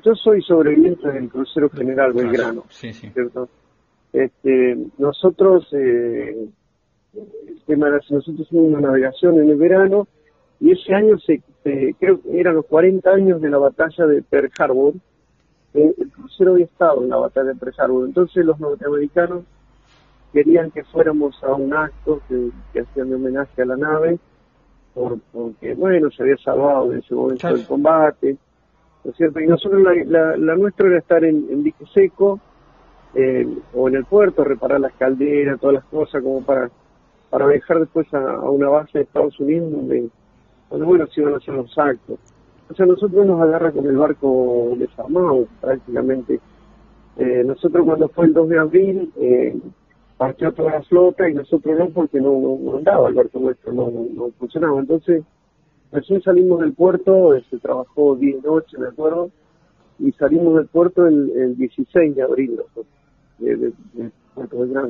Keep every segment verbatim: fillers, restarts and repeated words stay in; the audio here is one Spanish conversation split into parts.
yo soy sobreviviente del crucero General Belgrano, sí, sí. ¿cierto? Este, nosotros, eh, el tema era, nosotros hicimos una navegación en el verano, y ese año se, se creo que eran los cuarenta años de la batalla de Pearl Harbor. Eh, el crucero había estado en la batalla de Pearl Harbor, entonces los norteamericanos querían que fuéramos a un acto que, que hacían de homenaje a la nave, por, porque, bueno, se había salvado en ese momento Claro. del combate, ¿no es cierto? Y nosotros, la, la, la nuestra era estar en, en dique seco, eh, o en el puerto, reparar las calderas, todas las cosas, como para, para viajar después a, a una base de Estados Unidos, donde, donde, bueno, se iban a hacer los actos. O sea, nosotros nos agarra con el barco desarmado, prácticamente. Eh, nosotros cuando fue el dos de abril, eh, partió toda la flota y nosotros no, porque no, no, no andaba el barco nuestro, no, no, no funcionaba. Entonces, recién salimos del puerto, se trabajó día y noche, me acuerdo, y salimos del puerto el, el dieciséis de abril, nosotros, de, de, de Puerto Belgrano.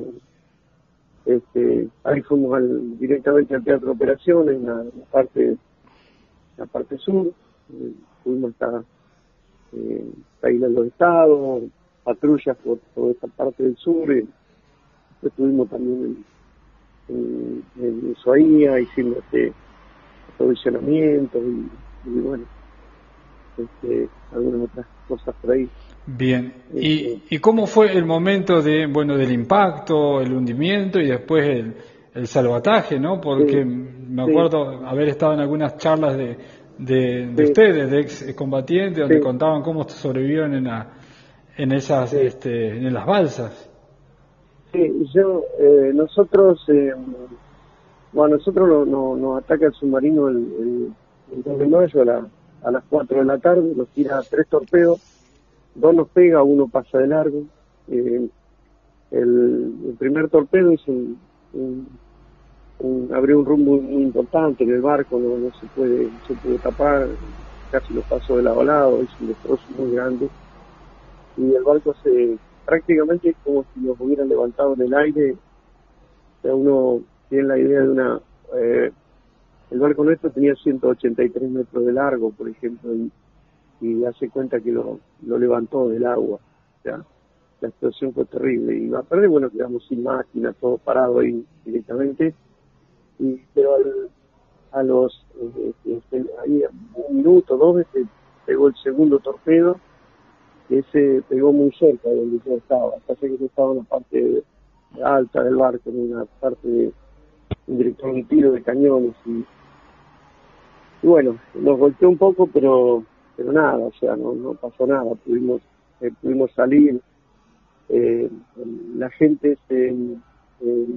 Este, ahí fuimos al, directamente al Teatro de Operaciones, en la, la parte la parte sur, eh, fuimos hasta eh, la Isla de los Estados, patrullas por toda esta parte del sur, y estuvimos también en, en, en Ushuaia, hicimos este, aprovisionamientos y, y bueno, este, algunas otras cosas por ahí. Bien, ¿Y, Este, ¿y cómo fue el momento de, bueno, del impacto, el hundimiento y después el, el salvataje, ¿no? Porque sí, me sí, acuerdo haber estado en algunas charlas de, de, de sí, ustedes, de ex combatientes, donde sí, contaban cómo sobrevivieron en, la, en esas, sí, este, en las balsas. sí, yo, eh, nosotros, eh, bueno, nosotros no, no, nos ataca el submarino el, el, el dos de mayo a, la, a las cuatro de la tarde, nos tira tres torpedos, dos nos pega, uno pasa de largo. Eh, el, el primer torpedo hizo un, un, un, abrió un rumbo muy importante en el barco, no, no se puede, no se puede tapar, casi lo pasó de lado a lado, hizo un destrozo muy grande, y el barco se, prácticamente es como si nos hubieran levantado en el aire. O sea, uno tiene la idea de una, eh, el barco nuestro tenía ciento ochenta y tres metros de largo, por ejemplo, y, y hace cuenta que lo, lo levantó del agua. O sea, la explosión fue terrible, y aparte, bueno, quedamos sin máquina, todo parado ahí directamente, y pero al, a los, eh, este, ahí un minuto, dos veces pegó el segundo torpedo, que ese pegó muy cerca de donde yo estaba, pasa que yo estaba en la parte alta del barco, en una parte de un director de tiro de cañones, y, y bueno, nos golpeó un poco, pero pero nada, o sea, no no pasó nada, pudimos eh, pudimos salir. Eh, la gente se, eh,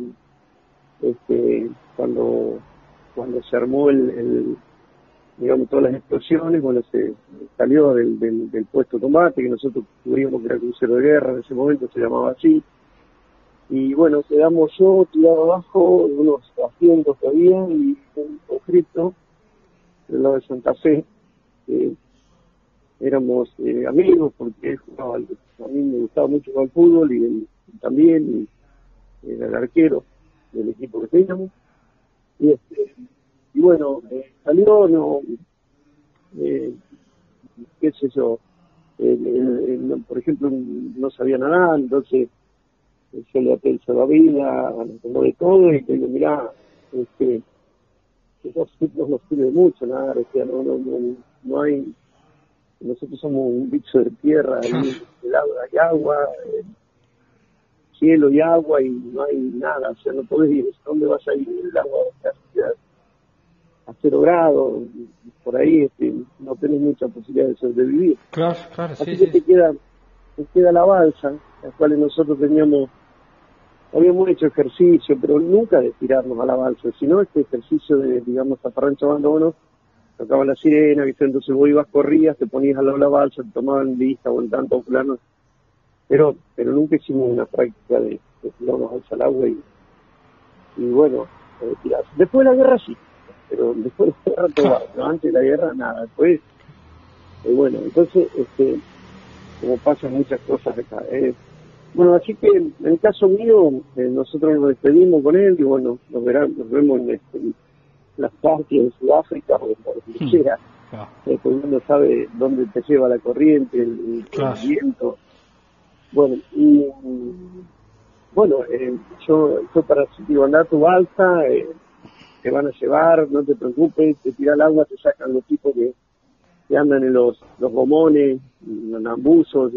este, cuando cuando se armó el, el digamos todas las explosiones, bueno, se salió del, del, del puesto de combate que nosotros tuvimos, que era crucero de guerra, en ese momento se llamaba así, y bueno, quedamos yo tirado abajo, unos asientos que había, y un conscripto del lado de Santa Fe. eh, éramos eh, amigos, porque él jugaba, al- a mí me gustaba mucho jugar al fútbol, y él también, y era el arquero del equipo que teníamos, y este y bueno, eh, salió, no, eh, qué sé yo, el- el- el- por ejemplo, no sabía nadar, entonces eh, yo le até el salvavidas, tomó de todo, y le digo, mirá, este, que dos ciclos nos sirve mucho nadar, o sea, no, no, no, no hay, nosotros somos un bicho de tierra, ahí el agua, hay agua, eh, cielo y agua, y no hay nada, o sea, no podés ir, ¿dónde vas a ir? El agua casi a a cero grados, y por ahí este, no tenés mucha posibilidad de sobrevivir. Claro, claro, sí, Así que sí. te queda, te queda la balsa, las cuales nosotros teníamos, habíamos hecho ejercicio, pero nunca de tirarnos a la balsa, sino este ejercicio de, digamos, aparrancho abandono, tocaba la sirena, ¿viste? Entonces vos ibas, corrías, te ponías al lado de la balsa, te tomaban vista o en tanto plano, pero pero nunca hicimos una práctica de, de tirarnos balsa al agua y, y bueno, eh, tirarse. Después de la guerra sí, pero después de la guerra todo Claro. va, pero antes de la guerra nada, después, eh, bueno, entonces, este, como pasan muchas cosas acá. Eh, bueno, así que en el caso mío, eh, nosotros nos despedimos con él, y bueno, nos, verán, nos vemos en, este, en las partes de Sudáfrica o por donde Hmm. sea. claro. Después uno sabe dónde te lleva la corriente, el, Claro. el viento. Bueno, y bueno, eh, yo, yo para digo, andar tu balsa, eh, te van a llevar, no te preocupes, te tira al agua, te sacan los tipos que, que andan en los, los gomones, los nambuzos,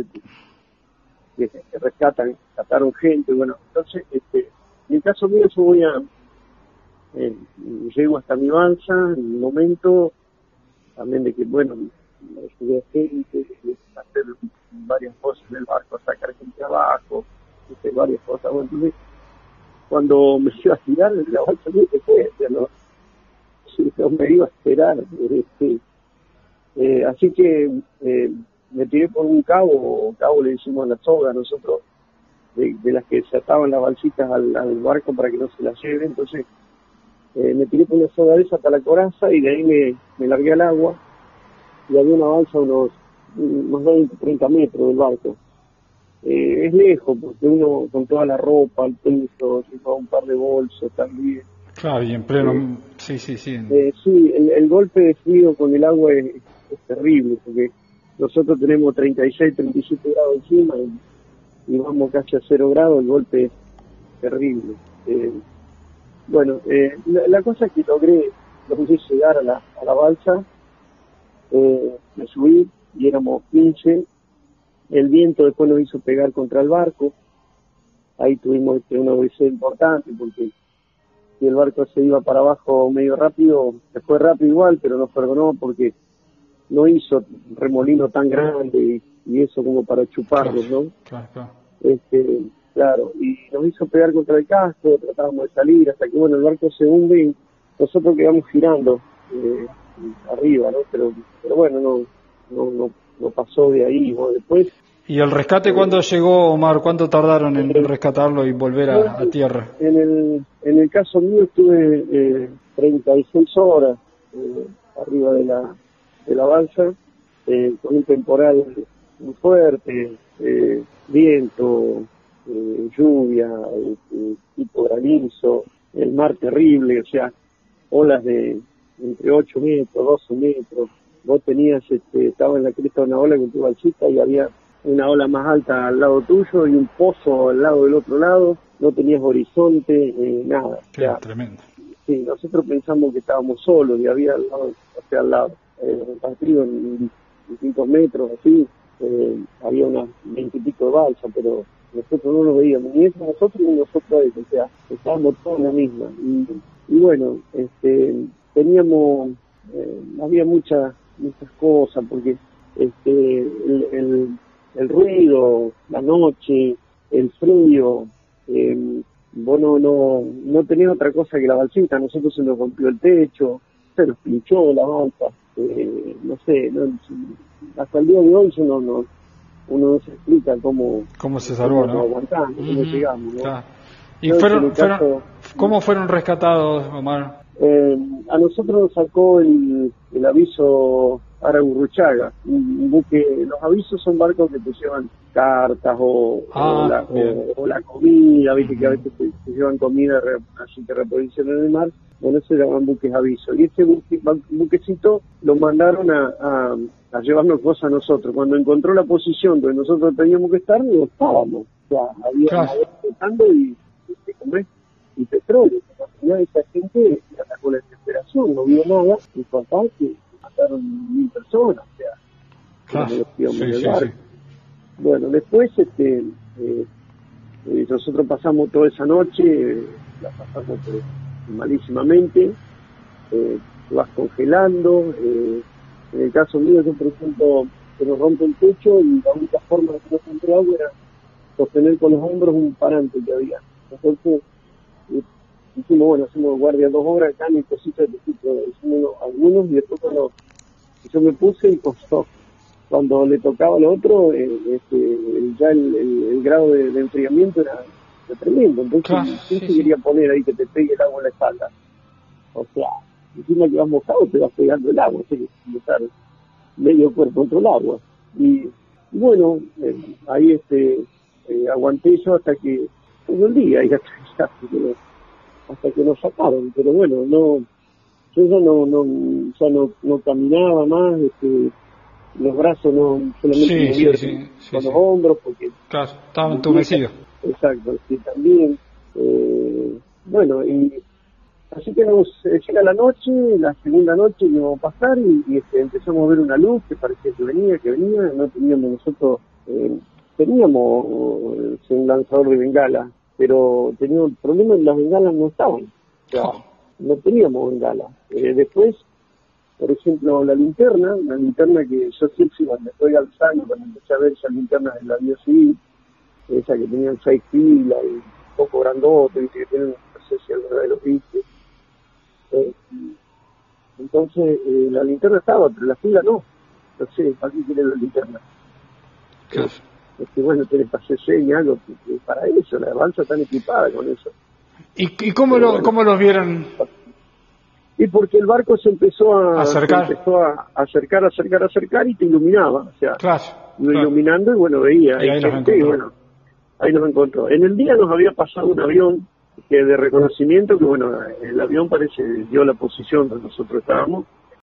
que, que rescatan, rescataron gente. Bueno, entonces, este, en el caso mío yo voy a, eh, llego hasta mi balsa, en un momento, también de que, bueno, me subí a gente, hacer varias cosas en el barco, sacar gente abajo, hacer varias cosas. Bueno, entonces, cuando me iba a tirar, la balsa no se fue, o sea, no, no me iba a esperar. Este, eh, así que eh, me tiré por un cabo, cabo le decimos a la soga nosotros, de, de las que se ataban las balsitas al, al barco para que no se las lleve. Entonces eh, me tiré por una soga de esa hasta la coraza y de ahí me, me largué al agua y había una balsa a unos, unos veinte, treinta metros del barco. Eh, es lejos porque uno con toda la ropa, el peso, lleva un par de bolsos también. Claro, y en pleno... Eh, sí, sí, sí. Eh, sí, el, el golpe de frío con el agua es, es terrible, porque nosotros tenemos treinta y seis, treinta y siete grados encima y, y vamos casi a cero grados, el golpe es terrible. Eh, bueno, eh, la, la cosa es que logré, logré llegar a la, a la balsa, eh, me subí y éramos quince, el viento después nos hizo pegar contra el barco, ahí tuvimos este, una odisea importante porque si el barco se iba para abajo medio rápido, se fue rápido igual, pero nos perdonó porque no hizo remolino tan grande y, y eso como para chuparlos, ¿no? Claro, claro. Este, claro, y nos hizo pegar contra el casco, tratábamos de salir, hasta que bueno, el barco se hunde y nosotros quedamos girando eh, arriba, ¿no? Pero, pero bueno, no, no, no, no pasó de ahí. Bueno, después... ¿Y el rescate cuándo llegó, Omar? ¿Cuánto tardaron en rescatarlo y volver a, a tierra? En el, en el caso mío estuve eh, treinta y seis horas eh, arriba de la, de la balsa, eh, con un temporal muy fuerte, eh, viento, eh, lluvia, eh, tipo granizo, el mar terrible, o sea, olas de entre ocho metros, doce metros. Vos tenías, este, estaba en la cresta de una ola con tu balsita y había una ola más alta al lado tuyo y un pozo al lado del otro lado, no tenías horizonte, eh, nada. Qué O sea, tremendo. sí, nosotros pensamos que estábamos solos y había al lado, o sea, al lado, eh, partido en distintos metros, así, eh, había unas veinte y pico de balsa, pero nosotros no lo veíamos, ni eso nosotros ni nosotros ellos, o sea, estábamos todos en la misma. Y, y bueno, este, teníamos, eh, había muchas, muchas cosas, porque este, el, el el ruido, la noche, el frío, eh, vos no, no, no tenías otra cosa que la balsita, a nosotros se nos rompió el techo, se nos pinchó la balsa, eh, no sé, no, hasta el día de hoy uno no, uno no se explica cómo, ¿Cómo se salvó, cómo no? aguantamos, cómo Uh-huh. llegamos, ¿no? Claro. ¿Y Yo, fueron, en caso, fueron, cómo fueron rescatados, Omar? Eh, a nosotros nos sacó el, el aviso Araurruchaga, un, un buque. Los avisos son barcos que te llevan cartas o, Ah, o, la, o, o la comida, viste, uh-huh, que a veces te, te llevan comida, así que reproducción en el mar. Bueno, se llaman buques avisos. Y este buque, buquecito lo mandaron a, a, a llevarnos cosas a nosotros. Cuando encontró la posición donde nosotros teníamos que estar, no estábamos. O sea, había Claro. flotando y, y, y petróleo. La esa gente atacó la desesperación, no vio nada, y papá que mataron mil personas, o sea, Claro. los íbamos Sí, en el sí, barco. sí. Bueno, después este eh, eh, nosotros pasamos toda esa noche, eh, la pasamos eh, malísimamente, eh, te vas congelando, eh, en el caso mío, yo por ejemplo, se nos rompe el techo y la única forma de que no se entre agua era sostener con los hombros un parante que había. Entonces, eh, dijimos, bueno, hacemos guardia dos horas acá, ni cositas de tipo, hicimos algunos y después cuando yo me puse y costó. Cuando le tocaba al otro, eh, este, el, ya el, el, el grado de, de enfriamiento era, era tremendo. Entonces, Claro, ¿quién sí, se sí. quería poner ahí que te pegue el agua en la espalda? O sea, encima que vas mojado te vas pegando el agua, tienes que estar medio cuerpo contra el agua. Y, y bueno, eh, ahí este eh, aguanté yo hasta que todo el día, y hasta, hasta, que, hasta que nos sacaron. Pero bueno, no yo ya no, no, ya no, no caminaba más, este, los brazos no, solamente Sí, movía sí, sí, sí, con sí. los hombros, porque Claro, estaba mi entumecido. vieja- exacto, sí, también, eh, bueno, y así que nos eh, llega la noche, la segunda noche íbamos a pasar y, y, este, empezamos a ver una luz que parecía que venía, que venía, no teníamos nosotros, eh, teníamos eh, un lanzador de bengala, pero teníamos el problema de las bengalas no estaban, o sea, Oh, no teníamos bengala. Eh, después, por ejemplo, la linterna, la linterna que yo siempre cuando estoy alzando, cuando empecé a ver esa linterna de la vida civil, esa que tenían seis pilas y un poco grandote, ¿viste? Que tienen, no sé si alguna vez lo viste. Eh, entonces, eh, la linterna estaba, pero la fila no. No sé, ¿para qué quiere la linterna? claro. Eh, es que bueno, tiene para hacer señas, algo que- que para eso, la avanza tan equipada con eso. ¿Y, y cómo, Pero lo, bueno, cómo los vieron y porque el barco se empezó a, se acercar? empezó a acercar, acercar, acercar y te iluminaba, o sea, Claro, iba claro. iluminando y bueno, veía, Y hay ahí los gente y encontró. bueno, ahí nos encontró. En el día nos había pasado un avión que de reconocimiento, que bueno, el avión parece dio la posición donde nosotros estábamos,